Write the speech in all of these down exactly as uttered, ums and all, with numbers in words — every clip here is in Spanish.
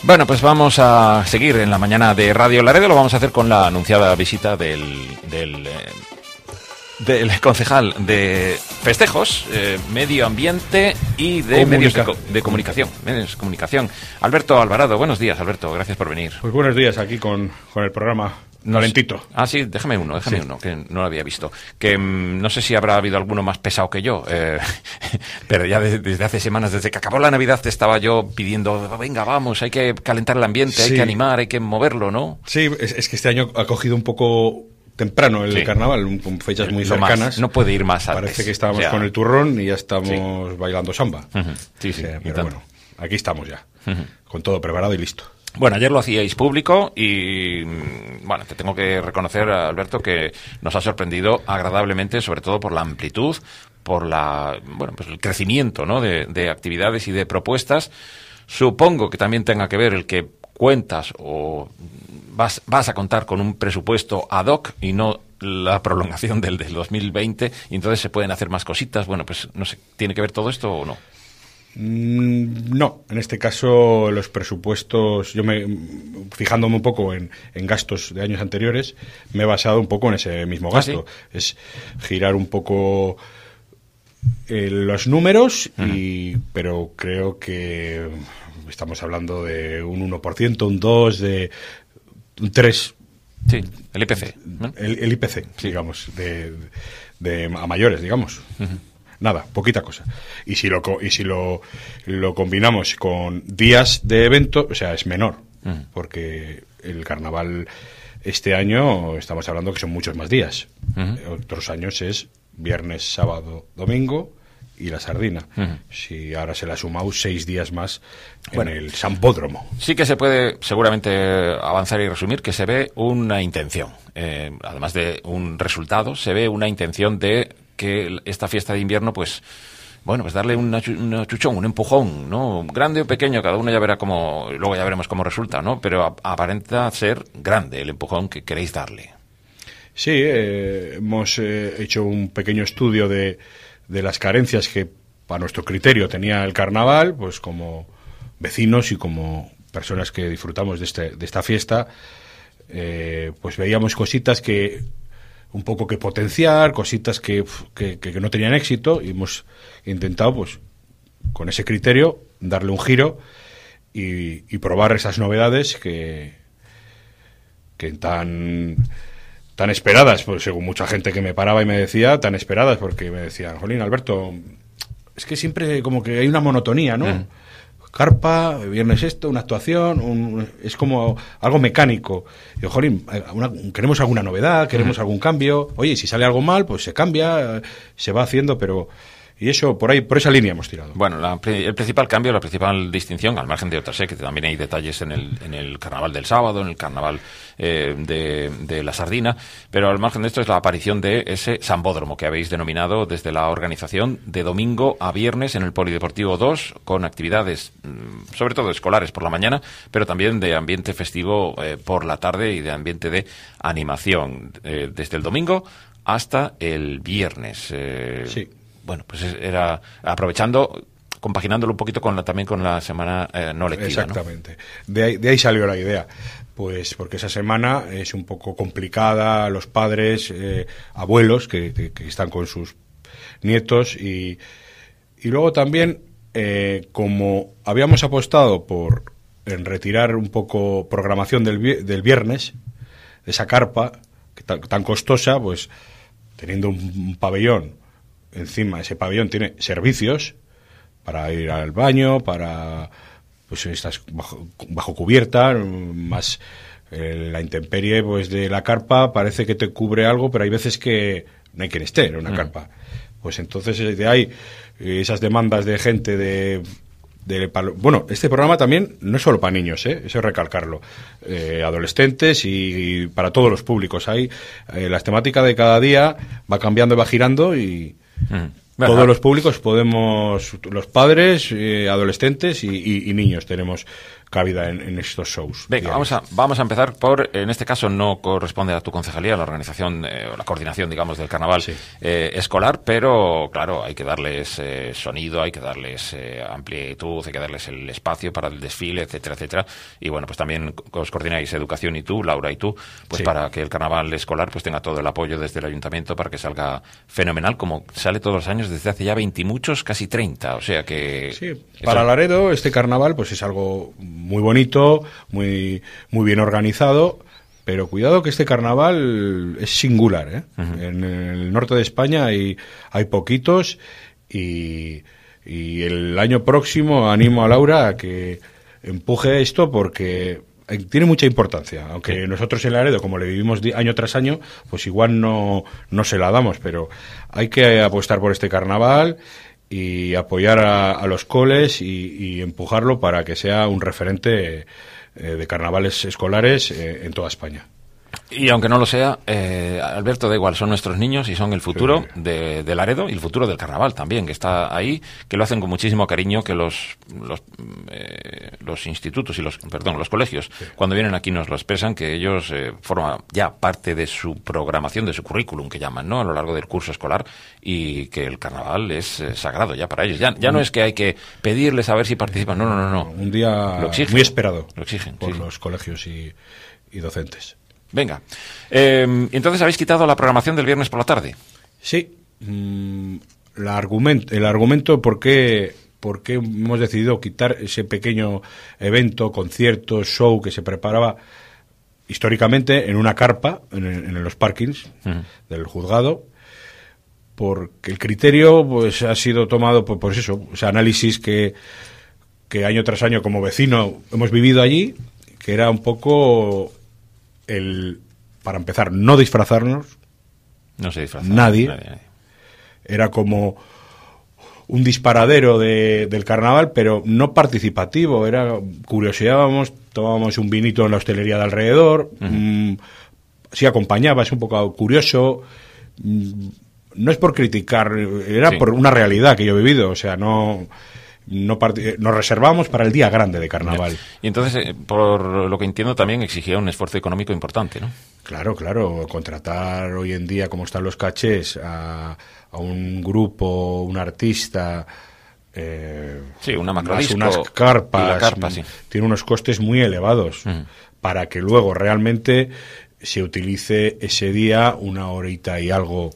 Bueno, pues vamos a seguir en la mañana de Radio Laredo. Lo vamos a hacer con la anunciada visita del, del, eh, del concejal de festejos, eh, medio ambiente y de Comunica. medios de, co de comunicación. Medios de comunicación. Alberto Alvarado, buenos días, Alberto, gracias por venir. Pues buenos días aquí con, con el programa. No, lentito. Ah, sí, déjame uno, déjame sí. uno, que no lo había visto. Que mmm, no sé si habrá habido alguno más pesado que yo, eh, pero ya de, desde hace semanas, desde que acabó la Navidad, te estaba yo pidiendo, venga, vamos, hay que calentar el ambiente, sí. hay que animar, hay que moverlo, ¿no? Sí, es, es que este año ha cogido un poco temprano el sí. carnaval, con fechas muy Lo cercanas. Más, no puede ir más antes. Parece que estábamos o sea, con el turrón y ya estamos sí. bailando samba. Uh-huh. Sí, sí. O sea, pero bueno, aquí estamos ya, uh-huh. con todo preparado y listo. Bueno, ayer lo hacíais público y, bueno, te tengo que reconocer, Alberto, que nos ha sorprendido agradablemente, sobre todo por la amplitud, por la, bueno, pues el crecimiento, ¿no?, de, de actividades y de propuestas. Supongo que también tenga que ver el que cuentas o vas, vas a contar con un presupuesto ad hoc y no la prolongación del, del dos mil veinte, y entonces se pueden hacer más cositas. Bueno, pues no sé, ¿tiene que ver todo esto o no? No, en este caso los presupuestos, yo me fijándome un poco en, en gastos de años anteriores, me he basado un poco en ese mismo gasto. ¿Ah, sí? Es girar un poco eh, los números, uh-huh. y, pero creo que estamos hablando de un uno por ciento, un dos por ciento, de un tres por ciento. Sí, el I P C. ¿No? El, el I P C, sí. digamos, de, de, a mayores, digamos. Uh-huh. Nada, poquita cosa. Y si lo y si lo, lo combinamos con días de evento, o sea, es menor. Uh-huh. Porque el carnaval este año estamos hablando que son muchos más días. Uh-huh. Otros años es viernes, sábado, domingo y la sardina. Uh-huh. Si ahora se le ha sumado seis días más en bueno, el Sambódromo. Sí que se puede seguramente avanzar y resumir que se ve una intención. Eh, además de un resultado, se ve una intención de que esta fiesta de invierno, pues, bueno, pues darle una, una chuchón, un empujón, ¿no? Grande o pequeño, cada uno ya verá cómo, luego ya veremos cómo resulta, ¿no? Pero a, aparenta ser grande el empujón que queréis darle. Sí, eh, hemos eh, hecho un pequeño estudio de, de las carencias que, a nuestro criterio, tenía el carnaval, pues como vecinos y como personas que disfrutamos de, este, de esta fiesta, eh, pues veíamos cositas que un poco que potenciar, cositas que, que, que no tenían éxito, y hemos intentado, pues, con ese criterio, darle un giro y, y probar esas novedades que, que tan, tan esperadas, pues según mucha gente que me paraba y me decía, tan esperadas, porque me decían, jolín, Alberto, es que siempre como que hay una monotonía, ¿no? Mm. Carpa, viernes esto, una actuación, un, es como algo mecánico. Y, jolín, una, queremos alguna novedad, queremos uh-huh. algún cambio. Oye, si sale algo mal, pues se cambia, se va haciendo, pero... Y eso, por ahí, por esa línea hemos tirado. Bueno, la, el principal cambio, la principal distinción, al margen de otras, sé que también hay detalles en el, en el carnaval del sábado, en el carnaval eh, de, de la sardina, pero al margen de esto es la aparición de ese sambódromo que habéis denominado desde la organización de domingo a viernes en el Polideportivo dos, con actividades, sobre todo escolares por la mañana, pero también de ambiente festivo eh, por la tarde y de ambiente de animación, eh, desde el domingo hasta el viernes. Eh, sí. Bueno, pues era aprovechando, compaginándolo un poquito con la, también con la semana eh, no lectiva. Exactamente. ¿No? De ahí, de ahí salió la idea. Pues porque esa semana es un poco complicada, los padres, eh, abuelos que, que, que están con sus nietos, y, y luego también, eh, como habíamos apostado por en retirar un poco programación del, del viernes, de esa carpa que tan, tan costosa, pues teniendo un, un pabellón, encima ese pabellón tiene servicios para ir al baño, para, pues estás bajo, bajo cubierta, más eh, la intemperie, pues de la carpa parece que te cubre algo, pero hay veces que no hay quien esté en una mm. carpa. Pues entonces de ahí esas demandas de gente de, de bueno, este programa también no es solo para niños, ¿eh? Eso es recalcarlo, eh, adolescentes y, y para todos los públicos. Hay eh, las temáticas de cada día va cambiando y va girando, y Mm. todos los públicos podemos, los padres, eh, adolescentes y, y, y niños tenemos cabida en, en estos shows. Venga, vamos a, vamos a empezar por, en este caso no corresponde a tu concejalía, la organización eh, o la coordinación, digamos, del carnaval sí. eh, escolar, pero claro, hay que darles eh, sonido, hay que darles eh, amplitud, hay que darles el espacio para el desfile, etcétera, etcétera. Y bueno, pues también os coordináis educación y tú, Laura y tú, pues sí. para que el carnaval escolar pues tenga todo el apoyo desde el ayuntamiento para que salga fenomenal, como sale todos los años desde hace ya veinte muchos, casi treinta, o sea que... Sí, para eso... Laredo este carnaval pues es algo muy bonito, muy, muy bien organizado, pero cuidado que este carnaval es singular, ¿eh? Uh-huh. En el norte de España hay, hay poquitos y, y el año próximo animo a Laura a que empuje esto porque tiene mucha importancia, aunque sí. nosotros en Laredo, como le vivimos año tras año, pues igual no, no se la damos, pero hay que apostar por este carnaval y apoyar a, a los coles y, y empujarlo para que sea un referente eh, de carnavales escolares eh, en toda España. Y aunque no lo sea, eh, Alberto, da igual, son nuestros niños y son el futuro sí. de, de Laredo y el futuro del carnaval también, que está ahí, que lo hacen con muchísimo cariño, que los los, eh, los institutos y los, perdón, los colegios, sí. cuando vienen aquí nos lo expresan, que ellos eh, forman ya parte de su programación, de su currículum, que llaman, ¿no?, a lo largo del curso escolar, y que el carnaval es eh, sagrado ya para ellos. Ya, ya no es que hay que pedirles a ver si participan, no, no, no. no. Un día lo exigen, muy esperado lo exigen, por sí. los colegios y, y docentes. Venga, eh, entonces habéis quitado la programación del viernes por la tarde. Sí, mm, la argument, el argumento por qué, por qué hemos decidido quitar ese pequeño evento, concierto, show que se preparaba históricamente en una carpa, en, en los parkings uh-huh. del juzgado, porque el criterio pues ha sido tomado por, por eso, ese análisis que, que año tras año como vecino hemos vivido allí, que era un poco... el para empezar, no disfrazarnos. No se disfraza. Nadie. nadie, nadie. Era como un disparadero de, del carnaval, pero no participativo. Era curioseábamos, tomábamos un vinito en la hostelería de alrededor. Uh-huh. Mmm, sí acompañaba, es un poco curioso. Mmm, no es por criticar, era sí. por una realidad que yo he vivido. O sea, no... No part- nos reservamos para el día grande de carnaval. Y entonces, eh, por lo que entiendo, también exigía un esfuerzo económico importante, ¿no? Claro, claro. Contratar hoy en día, como están los cachés, a, a un grupo, un artista... Eh, sí, una macrodisco. Unas carpas. La carpa, sí. Tiene unos costes muy elevados uh-huh. para que luego realmente se utilice ese día una horita y algo.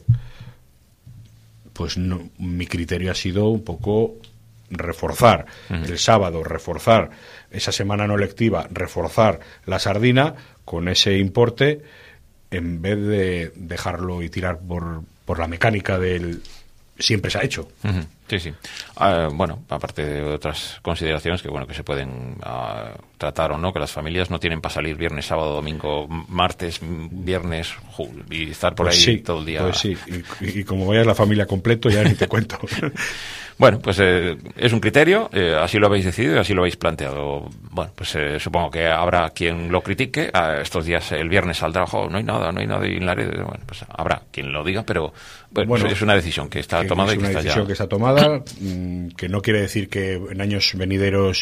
Pues no, mi criterio ha sido un poco... reforzar uh-huh. el sábado, reforzar esa semana no lectiva, reforzar la sardina con ese importe en vez de dejarlo y tirar por, por la mecánica del siempre se ha hecho. Uh-huh. Sí, sí. Uh, bueno, aparte de otras consideraciones que bueno que se pueden uh, tratar o no, que las familias no tienen para salir viernes, sábado, domingo, martes, viernes y estar por pues ahí sí, todo el día. Pues sí, y, y como vayas la familia completo ya ni te cuento. Bueno, pues eh, es un criterio, eh, así lo habéis decidido, así lo habéis planteado. Bueno, pues eh, supongo que habrá quien lo critique. A estos días, el viernes saldrá, oh, no hay nada, no hay nada en Laredo. Bueno, pues habrá quien lo diga, pero bueno, bueno es una decisión que está que tomada. Es y que una está decisión ya... que está tomada, que no quiere decir que en años venideros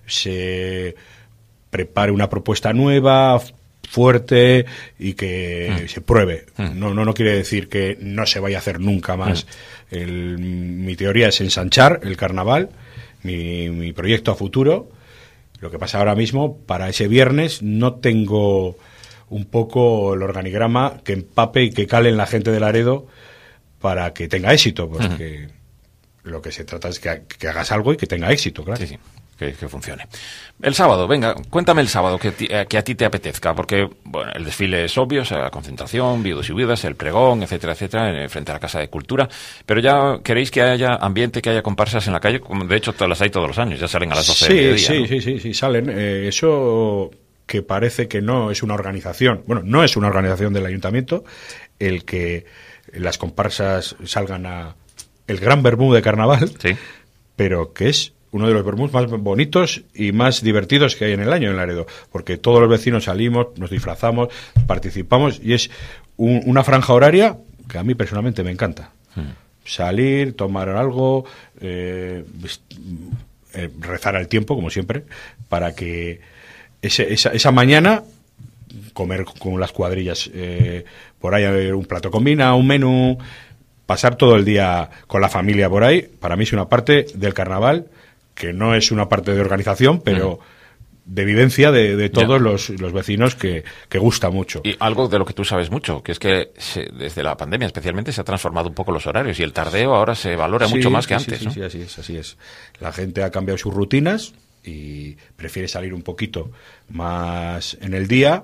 se prepare una propuesta nueva, fuerte y que mm. se pruebe. Mm. No, no, no quiere decir que no se vaya a hacer nunca más. Mm. El, mi teoría es ensanchar el carnaval, mi, mi proyecto a futuro. Lo que pasa ahora mismo, para ese viernes no tengo un poco el organigrama que empape y que cale en la gente de Laredo para que tenga éxito, porque uh-huh. lo que se trata es que, que hagas algo y que tenga éxito, claro. Sí, sí. Que, que funcione. El sábado, venga, cuéntame el sábado que, que a ti te apetezca, porque bueno, el desfile es obvio, o sea, la concentración, viudos y viudas, el pregón, etcétera, etcétera, frente a la Casa de Cultura, pero ya queréis que haya ambiente, que haya comparsas en la calle, como de hecho las hay todos los años, ya salen a las doce sí, del día. Sí, ¿no? sí, sí, sí, salen. Eh, eso que parece que no es una organización, bueno, no es una organización del ayuntamiento, el que las comparsas salgan a el gran vermú de carnaval, sí. pero que es uno de los vermús más bonitos y más divertidos que hay en el año en Laredo, porque todos los vecinos salimos, nos disfrazamos, participamos y es un, una franja horaria que a mí personalmente me encanta. Hmm. Salir, tomar algo, eh, eh, rezar al tiempo, como siempre, para que ese, esa, esa mañana comer con las cuadrillas eh, por ahí, un plato combina, un menú, pasar todo el día con la familia por ahí, para mí es una parte del carnaval que no es una parte de organización, pero mm. de vivencia de, de todos los, los vecinos que, que gusta mucho. Y algo de lo que tú sabes mucho, que es que se, desde la pandemia especialmente se ha transformado un poco los horarios y el tardeo ahora se valora sí, mucho más que sí, antes. Sí, ¿no? sí, así es, así es. La gente ha cambiado sus rutinas y prefiere salir un poquito más en el día.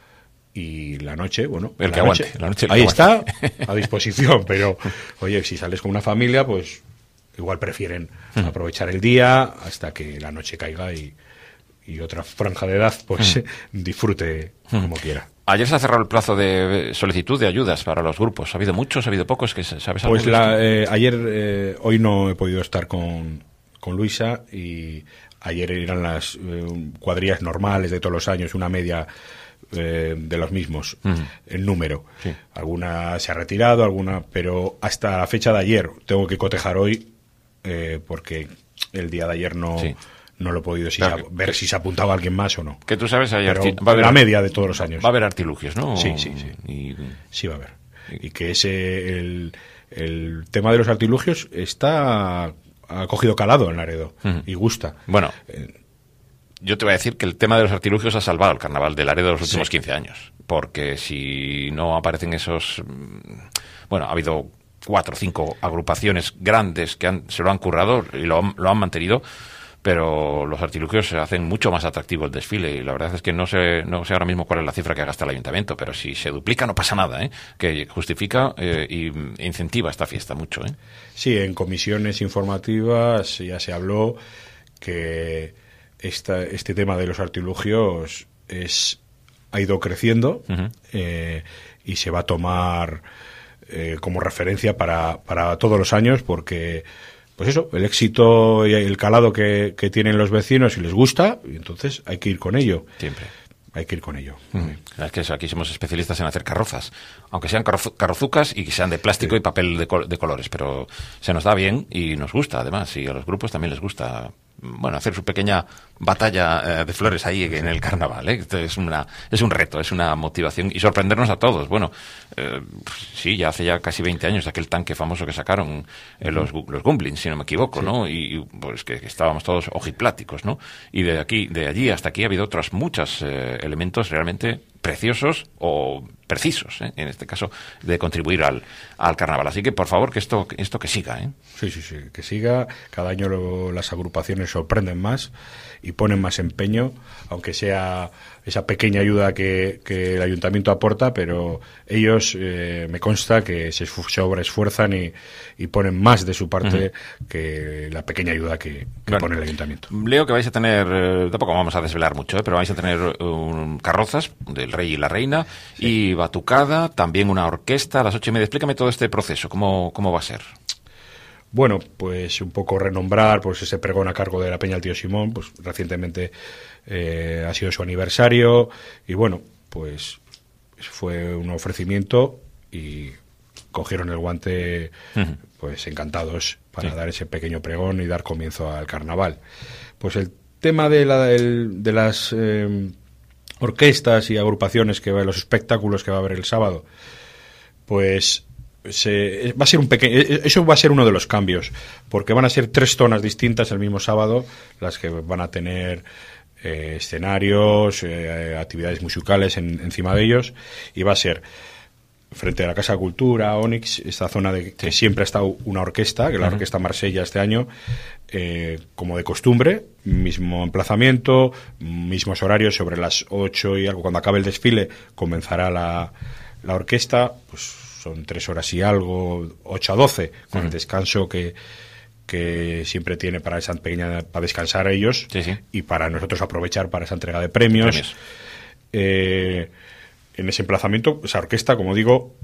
Y la noche, bueno, el la que noche, aguante, la noche ahí que está, a disposición, pero oye, si sales con una familia, pues igual prefieren uh-huh. aprovechar el día hasta que la noche caiga y, y otra franja de edad pues uh-huh. disfrute uh-huh. como quiera. Ayer se ha cerrado el plazo de solicitud de ayudas para los grupos. ¿Ha habido muchos? ¿Ha habido pocos? ¿Que sabes algo? Pues la, eh, ayer, eh, hoy no he podido estar con, con Luisa y ayer eran las eh, cuadrillas normales de todos los años, una media Eh, de los mismos, uh-huh. el número. Sí. Alguna se ha retirado, alguna, pero hasta la fecha de ayer tengo que cotejar hoy eh, porque el día de ayer no, sí. no lo he podido si claro, a, ver que, si se apuntaba alguien más o no. Que tú sabes, ayer pero va a haber la media de todos los años. Va a haber artilugios, ¿no? Sí, sí, sí. Y... Sí va a haber. Y que ese el, el tema de los artilugios está ha cogido calado en Laredo uh-huh. y gusta. Bueno. Eh, Yo te voy a decir que el tema de los artilugios ha salvado el carnaval de Laredo de los últimos sí. quince años. Porque si no aparecen esos... Bueno, ha habido cuatro o cinco agrupaciones grandes que han, se lo han currado y lo, lo han mantenido, pero los artilugios hacen mucho más atractivo el desfile y la verdad es que no sé, no sé ahora mismo cuál es la cifra que gasta el ayuntamiento, pero si se duplica no pasa nada, ¿eh? Que justifica eh, y incentiva esta fiesta mucho, ¿eh? Sí, en comisiones informativas ya se habló que... Esta, este tema de los artilugios es ha ido creciendo uh-huh. eh, y se va a tomar eh, como referencia para, para todos los años porque, pues eso, el éxito y el calado que, que tienen los vecinos y les gusta, y entonces hay que ir con ello. Siempre. Hay que ir con ello. Mm. Es que eso, aquí somos especialistas en hacer carrozas, aunque sean carroz- carrozucas y que sean de plástico sí. y papel de, col- de colores, pero se nos da bien y nos gusta además, y a los grupos también les gusta, bueno, hacer su pequeña batalla eh, de flores ahí en el carnaval, ¿eh? Es una es un reto, es una motivación y sorprendernos a todos. Bueno, eh, sí, ya hace ya casi veinte años de aquel tanque famoso que sacaron eh, los, los Gumblins, si no me equivoco, sí. ¿no? Y, y pues que, que estábamos todos ojipláticos, ¿no? Y de aquí, de allí hasta aquí ha habido otras muchas eh, elementos realmente preciosos o precisos, ¿eh? En este caso, de contribuir al, al carnaval. Así que, por favor, que esto, esto que siga, ¿eh? Sí, sí, sí, que siga. Cada año lo, las agrupaciones sorprenden más y ponen más empeño, aunque sea esa pequeña ayuda que, que el ayuntamiento aporta, pero ellos, eh, me consta que se sobreesfuerzan y, y ponen más de su parte uh-huh. que la pequeña ayuda que, que claro. pone el ayuntamiento. Leo que vais a tener, eh, tampoco vamos a desvelar mucho, eh, pero vais a tener um, carrozas del rey y la reina sí. y batucada, también una orquesta a las ocho y media. Explícame todo este proceso, ¿cómo, cómo va a ser? Bueno, pues un poco renombrar pues ese pregón a cargo de la Peña del Tío Simón, pues recientemente eh, ha sido su aniversario y bueno, pues fue un ofrecimiento y cogieron el guante uh-huh. pues encantados para sí. dar ese pequeño pregón y dar comienzo al carnaval. Pues el tema de, la, el, de las eh, orquestas y agrupaciones que va, los espectáculos que va a haber el sábado, pues Se, va a ser un pequeño, eso va a ser uno de los cambios, porque van a ser tres zonas distintas el mismo sábado, las que van a tener eh, escenarios, eh, actividades musicales en, encima de ellos, y va a ser frente a la Casa de Cultura, Onyx, esta zona de que siempre ha estado una orquesta, que es la uh-huh. Orquesta Marsella este año, eh, como de costumbre, mismo emplazamiento, mismos horarios, sobre las ocho y algo, cuando acabe el desfile comenzará la, la orquesta, pues son tres horas y algo, ocho a doce, con uh-huh. el descanso que, que siempre tiene para esa pequeña, para descansar ellos sí, sí. y para nosotros aprovechar para esa entrega de premios. premios. Eh, en ese emplazamiento, esa orquesta, como digo,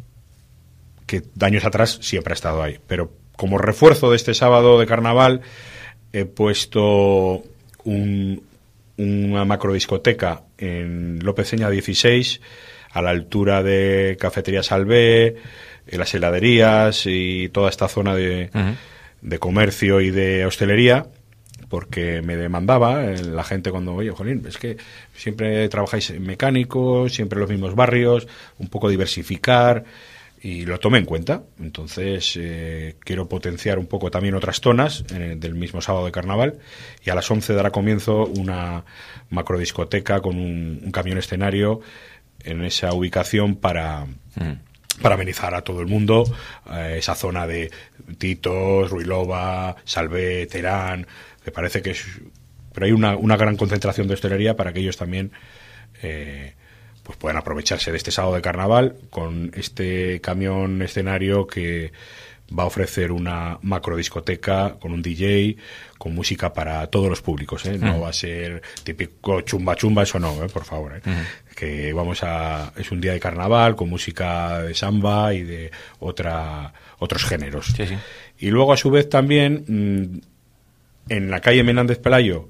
que de años atrás siempre ha estado ahí. Pero como refuerzo de este sábado de carnaval, he puesto un, una macrodiscoteca en López Seña dieciséis, a la altura de Cafetería Salvé, las heladerías y toda esta zona de, uh-huh. de comercio y de hostelería, porque me demandaba la gente cuando, oye, jolín, es que siempre trabajáis en mecánicos, siempre en los mismos barrios, un poco diversificar, y lo tomé en cuenta. Entonces eh, quiero potenciar un poco también otras zonas eh, del mismo sábado de carnaval, y a las once dará comienzo una macrodiscoteca con un, un camión escenario en esa ubicación para... Mm. para amenizar a todo el mundo, eh, esa zona de Titos, Ruilova, Salvé, Terán, que parece que es... Pero hay una, una gran concentración de hostelería para que ellos también eh, pues puedan aprovecharse de este sábado de carnaval con este camión escenario que va a ofrecer una macrodiscoteca con un D J, con música para todos los públicos, ¿eh? No uh-huh. va a ser típico chumba chumba, eso no, ¿eh? Por favor, ¿eh? Uh-huh. Que vamos a... Es un día de carnaval con música de samba y de otra otros géneros. Sí, sí. Y luego, a su vez, también mmm, en la calle Menéndez Pelayo,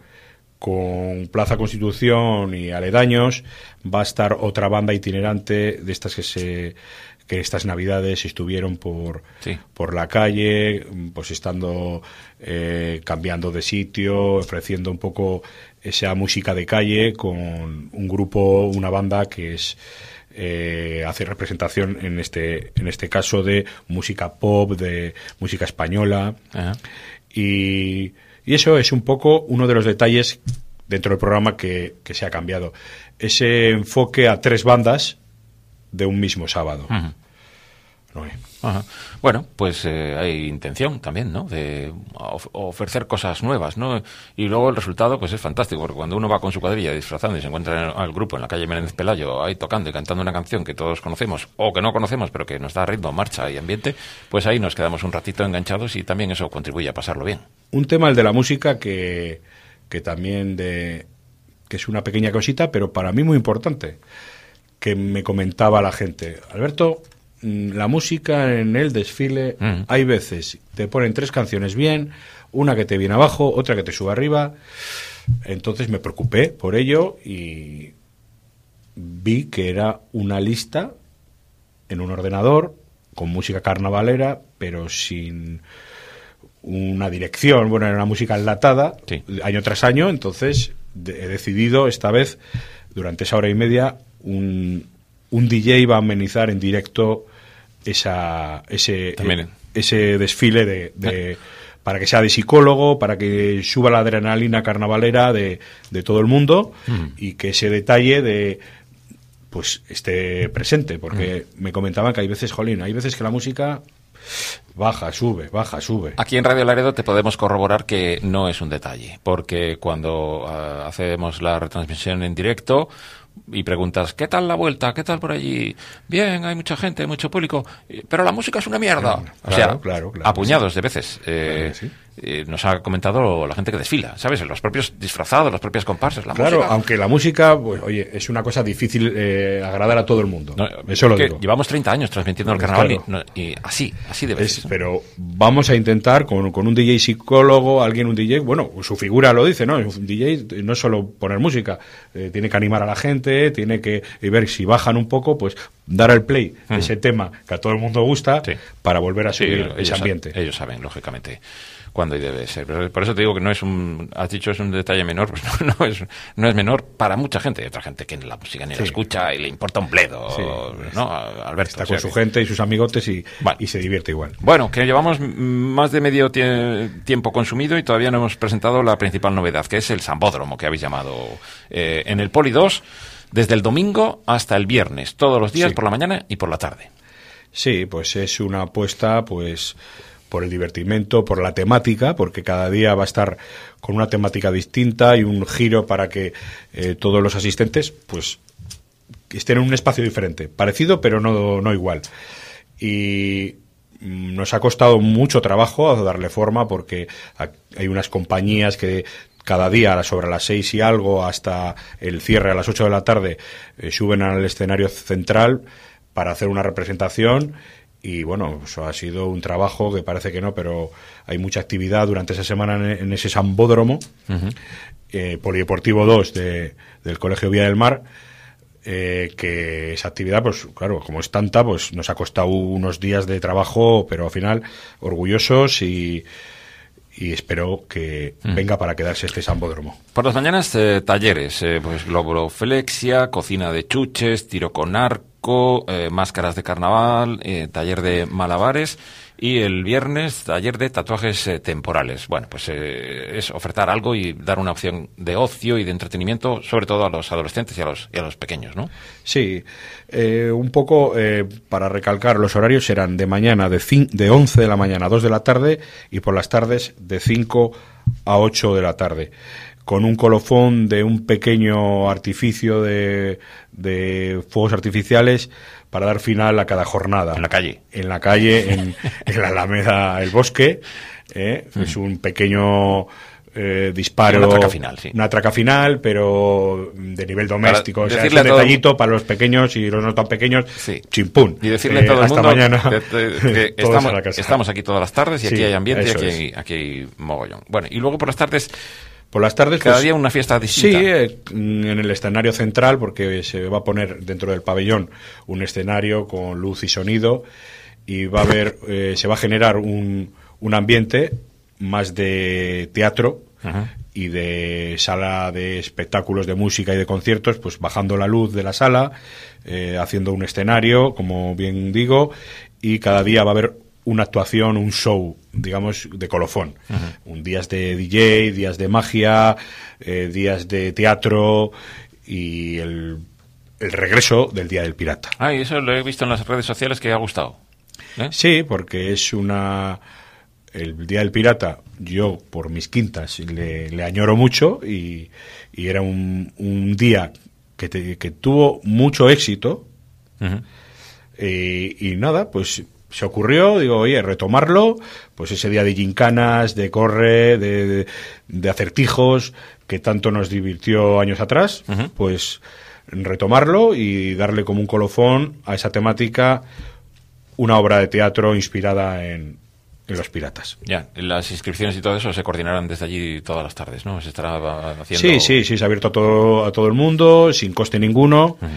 con Plaza Constitución y aledaños, va a estar otra banda itinerante de estas que se... que estas navidades estuvieron por sí. por la calle, pues estando eh, cambiando de sitio, ofreciendo un poco esa música de calle con un grupo, una banda que es eh, hace representación en este en este caso de música pop, de música española. Uh-huh. y, y eso es un poco uno de los detalles dentro del programa que, que se ha cambiado, ese enfoque a tres bandas de un mismo sábado. Uh-huh. No hay. Ajá. Bueno, pues eh, hay intención también, ¿no? De of- ofrecer cosas nuevas, ¿no? Y luego el resultado, pues es fantástico, porque cuando uno va con su cuadrilla disfrazando y se encuentra en, al grupo en la calle Menéndez Pelayo ahí tocando y cantando una canción que todos conocemos o que no conocemos, pero que nos da ritmo, marcha y ambiente, pues ahí nos quedamos un ratito enganchados y también eso contribuye a pasarlo bien. Un tema, el de la música, que, que también de que es una pequeña cosita, pero para mí muy importante, que me comentaba la gente. Alberto, la música en el desfile, mm. hay veces te ponen tres canciones bien, una que te viene abajo, otra que te sube arriba. Entonces me preocupé por ello y vi que era una lista en un ordenador con música carnavalera, pero sin una dirección. Bueno, era una música enlatada, sí. año tras año. Entonces de, he decidido esta vez, durante esa hora y media, un, un D J va a amenizar en directo esa ese eh, ese desfile de, de para que sea de psicólogo, para que suba la adrenalina carnavalera de, de todo el mundo mm. y que ese detalle de pues esté presente, porque mm. me comentaban que hay veces, jolín, hay veces que la música baja, sube, baja, sube. Aquí en Radio Laredo te podemos corroborar que no es un detalle, porque cuando uh, hacemos la retransmisión en directo y preguntas, ¿qué tal la vuelta? ¿Qué tal por allí? Bien, hay mucha gente, hay mucho público, pero la música es una mierda. Claro, o sea, claro, claro, a puñados sí. de veces. Eh, claro, sí. eh, nos ha comentado la gente que desfila, ¿sabes? Los propios disfrazados, las propias comparsas. La claro, música... aunque la música, pues oye, es una cosa difícil eh, agradar a todo el mundo. No, Eso lo digo. Llevamos treinta años transmitiendo el pues carnaval claro. y, y así, así debe es, ser. ¿no? Pero vamos a intentar con, con un D J psicólogo, alguien, un D J, bueno, su figura lo dice, ¿no? Un D J no es solo poner música, eh, tiene que animar a la gente, tiene que ver si bajan un poco, pues dar al play uh-huh. ese tema que a todo el mundo gusta sí. para volver a subir sí, ese ambiente. Ellos saben, lógicamente, cuándo y debe ser. Pero por eso te digo que no es un... Has dicho es un detalle menor, pues no, no, es, no es menor para mucha gente. Hay otra gente que la música ni sí. la escucha y le importa un bledo, sí, ¿no? Alberto. Está con su que... gente y sus amigotes y, vale. y se divierte igual. Bueno, que llevamos más de medio tie- tiempo consumido y todavía no hemos presentado la principal novedad, que es el Sambódromo, que habéis llamado eh, en el Poli dos, desde el domingo hasta el viernes, todos los días sí. por la mañana y por la tarde. Sí, pues es una apuesta, pues... por el divertimento, por la temática, porque cada día va a estar con una temática distinta y un giro para que eh, todos los asistentes pues estén en un espacio diferente, parecido pero no, no igual. Y nos ha costado mucho trabajo darle forma, porque hay unas compañías que cada día sobre las seis y algo hasta el cierre a las ocho de la tarde eh, suben al escenario central para hacer una representación. Y bueno, eso ha sido un trabajo que parece que no, pero hay mucha actividad durante esa semana en, en ese Sambódromo, uh-huh. eh, Polideportivo dos de, del Colegio Vía del Mar, eh, que esa actividad, pues claro, como es tanta, pues nos ha costado unos días de trabajo, pero al final orgullosos y, y espero que mm. venga para quedarse este Sambódromo. Por las mañanas, eh, talleres, eh, pues globoflexia, cocina de chuches, tiro con arco, eh, máscaras de carnaval, eh, taller de malabares, y el viernes, taller de tatuajes eh, temporales. Bueno, pues eh, es ofertar algo y dar una opción de ocio y de entretenimiento, sobre todo a los adolescentes y a los, y a los pequeños, ¿no? Sí, eh, un poco eh, para recalcar, los horarios serán de mañana de, de once de la mañana a dos de la tarde y por las tardes de cinco a ocho de la tarde, con un colofón de un pequeño artificio de, de fuegos artificiales para dar final a cada jornada. En la calle. En la calle, en, en la Alameda El Bosque. ¿eh? Mm. Es un pequeño eh, disparo. Una traca final, sí. Una traca final, pero de nivel doméstico. Para o sea, es un todo... detallito para los pequeños y los no tan pequeños. Sí. Chimpún. Y decirle a eh, todo el hasta mundo mañana, de, de, de, que estamos, estamos aquí todas las tardes y sí, aquí hay ambiente y aquí es. hay, aquí hay mogollón. Bueno, y luego por las tardes... Por las tardes, cada pues, día una fiesta distinta. Sí, eh, en el escenario central, porque se va a poner dentro del pabellón un escenario con luz y sonido y va a haber, eh, se va a generar un, un ambiente más de teatro uh-huh. y de sala de espectáculos de música y de conciertos, pues bajando la luz de la sala, eh, haciendo un escenario, como bien digo, y cada día va a haber una actuación, un show, digamos, de colofón. Uh-huh. Un días de D J, días de magia, eh, días de teatro y el, el regreso del Día del Pirata. Ah, y eso lo he visto en las redes sociales que ha gustado. ¿Eh? Sí, porque es una... El Día del Pirata, yo por mis quintas le, le añoro mucho y, y era un, un día que, te, que tuvo mucho éxito. Uh-huh. y, y nada, pues... Se ocurrió, digo, oye, retomarlo, pues ese día de gincanas, de corre, de, de, de acertijos, que tanto nos divirtió años atrás, uh-huh. pues retomarlo y darle como un colofón a esa temática una obra de teatro inspirada en, en los piratas. Ya, las inscripciones y todo eso se coordinarán desde allí todas las tardes, ¿no? Se estará haciendo... Sí, sí, sí, se ha abierto a todo, a todo el mundo, sin coste ninguno. Uh-huh.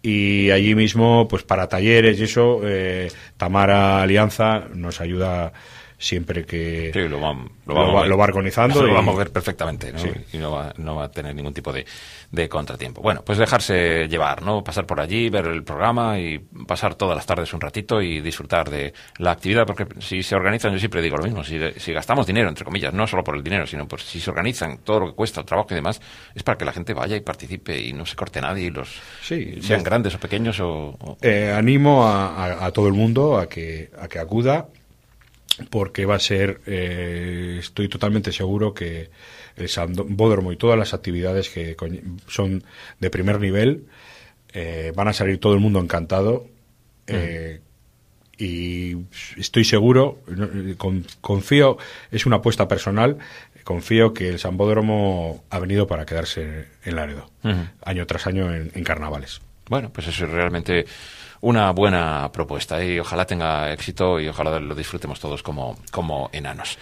Y allí mismo, pues para talleres y eso, eh, Tamara Alianza nos ayuda siempre que sí, lo, va, lo, lo, va, lo va organizando. Eso y... lo va a mover perfectamente, ¿no? Sí. Y no va, no va a tener ningún tipo de, de contratiempo. Bueno, pues dejarse llevar, ¿no? Pasar por allí, ver el programa y pasar todas las tardes un ratito y disfrutar de la actividad, porque si se organizan, yo siempre digo lo mismo, si, si gastamos dinero, entre comillas, no solo por el dinero, sino por si se organizan todo lo que cuesta el trabajo y demás, es para que la gente vaya y participe y no se corte nadie y los sí, sean no. grandes o pequeños o... o... Eh, animo a, a, a todo el mundo a que, a que acuda, porque va a ser, eh, estoy totalmente seguro que el Sambódromo y todas las actividades que son de primer nivel eh, van a salir todo el mundo encantado eh, mm. y estoy seguro, con, confío, es una apuesta personal, confío que el Sambódromo ha venido para quedarse en Laredo, uh-huh. año tras año en, en carnavales. Bueno, pues eso es realmente una buena propuesta y ojalá tenga éxito y ojalá lo disfrutemos todos como, como enanos.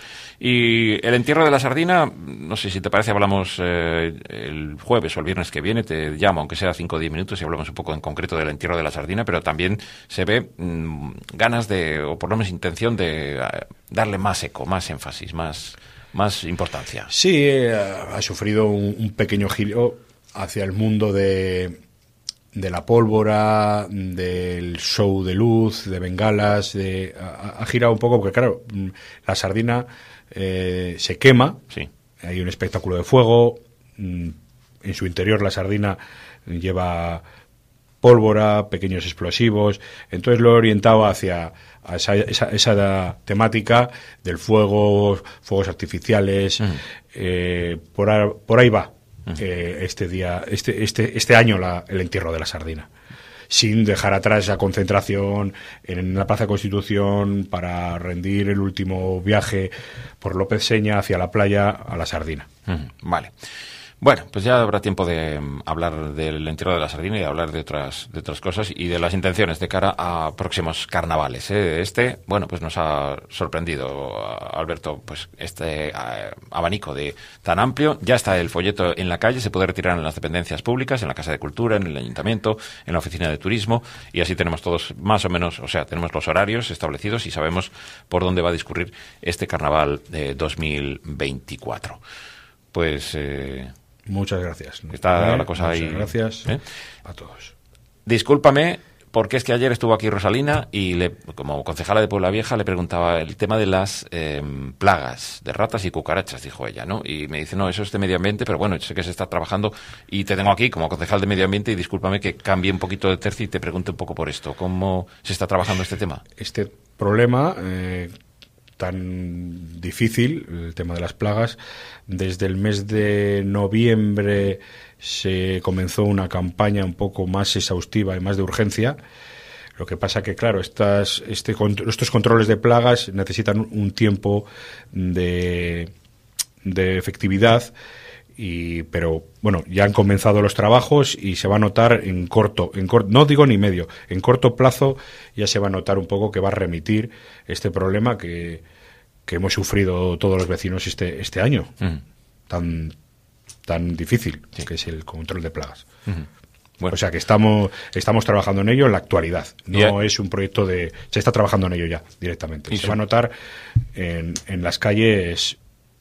Y el entierro de la sardina, no sé si te parece, hablamos eh, el jueves o el viernes que viene, te llamo, aunque sea cinco o diez minutos, y hablamos un poco en concreto del entierro de la sardina, pero también se ve mmm, ganas de, o por lo menos intención de uh, darle más eco, más énfasis, más, más importancia. Sí, eh, ha sufrido un, un pequeño giro hacia el mundo de... de la pólvora, del show de luz, de bengalas, de, ha, ha girado un poco, porque claro, la sardina eh, se quema, sí. Hay un espectáculo de fuego, en su interior la sardina lleva pólvora, pequeños explosivos, entonces lo he orientado hacia a esa, esa, esa temática del fuego, fuegos artificiales, uh-huh. eh, por, a, por ahí va. Eh, este día, este, este, este año la, el entierro de la sardina, sin dejar atrás esa concentración en la Plaza Constitución para rendir el último viaje por López Seña hacia la playa a la sardina. Mm, vale. Bueno, pues ya habrá tiempo de um, hablar del entierro de la sardina y de hablar de otras de otras cosas y de las intenciones de cara a próximos carnavales, ¿eh? Este, bueno, pues nos ha sorprendido, Alberto, pues este eh, abanico de tan amplio. Ya está el folleto en la calle, se puede retirar en las dependencias públicas, en la Casa de Cultura, en el Ayuntamiento, en la Oficina de Turismo, y así tenemos todos más o menos, o sea, tenemos los horarios establecidos y sabemos por dónde va a discurrir este carnaval de dos mil veinticuatro. Pues... Eh, Muchas gracias. Está ¿Eh? la cosa Muchas ahí. Gracias ¿eh? a todos. Discúlpame, porque es que ayer estuvo aquí Rosalina y le, como concejala de Puebla Vieja le preguntaba el tema de las eh, plagas de ratas y cucarachas, dijo ella, ¿no? Y me dice, no, eso es de medio ambiente, pero bueno, sé que se está trabajando y te tengo aquí como concejal de medio ambiente y discúlpame que cambie un poquito de tercio y te pregunte un poco por esto. ¿Cómo se está trabajando este tema? Este problema... Eh... tan difícil, el tema de las plagas. Desde el mes de noviembre se comenzó una campaña un poco más exhaustiva y más de urgencia. Lo que pasa que, claro, estas, este, estos controles de plagas necesitan un tiempo de, de efectividad. Y, pero bueno, ya han comenzado los trabajos y se va a notar en corto, en corto, no digo ni medio, en corto plazo ya se va a notar un poco que va a remitir este problema que, que hemos sufrido todos los vecinos este, este año, mm. tan, tan difícil, sí. que es el control de plagas. Mm-hmm. Bueno. O sea que estamos, estamos trabajando en ello en la actualidad. No yeah. es un proyecto de... Se está trabajando en ello ya, directamente. Y se su... va a notar en, en las calles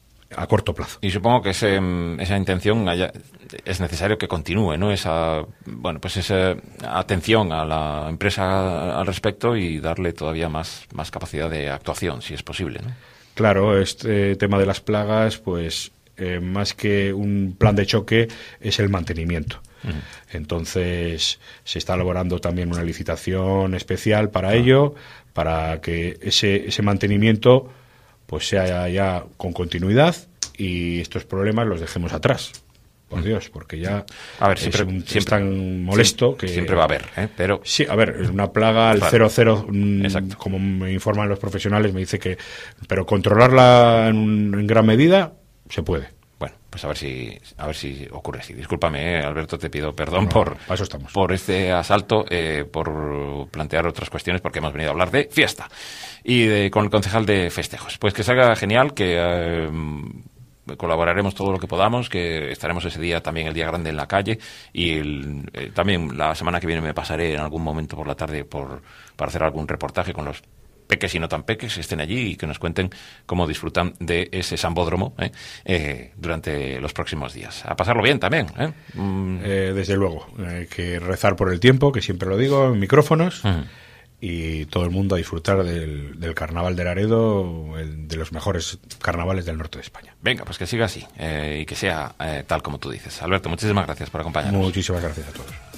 a corto plazo. Y supongo que ese, esa intención haya, es necesario que continúe, ¿no? Esa, bueno, pues esa atención a la empresa al respecto y darle todavía más, más capacidad de actuación, si es posible, ¿no? Claro, este tema de las plagas, pues eh, más que un plan de choque es el mantenimiento. Uh-huh. Entonces se está elaborando también una licitación especial para uh-huh. ello, para que ese, ese mantenimiento pues sea ya con continuidad y estos problemas los dejemos atrás. Por Dios, porque ya a ver, siempre, es, un, siempre, es tan molesto siempre, que... Siempre va a haber, ¿eh? Pero... Sí, a ver, es una plaga al claro. cero cero, mm, como me informan los profesionales, me dice que... Pero controlarla en, en gran medida se puede. Bueno, pues a ver si a ver si ocurre así. Discúlpame, eh, Alberto, te pido perdón no, por, para eso estamos. por este asalto, eh, por plantear otras cuestiones, porque hemos venido a hablar de fiesta y de, con el concejal de festejos. Pues que salga genial, que eh, colaboraremos todo lo que podamos, que estaremos ese día también el día grande en la calle y el, eh, también la semana que viene me pasaré en algún momento por la tarde por para hacer algún reportaje con los peques y no tan peques que estén allí y que nos cuenten cómo disfrutan de ese sambódromo ¿eh? Eh, durante los próximos días. A pasarlo bien también. ¿eh? Mm. Eh, desde luego, hay que rezar por el tiempo, que siempre lo digo, en micrófonos, uh-huh. y todo el mundo a disfrutar del, del Carnaval de Laredo, el, de los mejores carnavales del norte de España. Venga, pues que siga así eh, y que sea eh, tal como tú dices. Alberto, muchísimas gracias por acompañarnos. Muchísimas gracias a todos.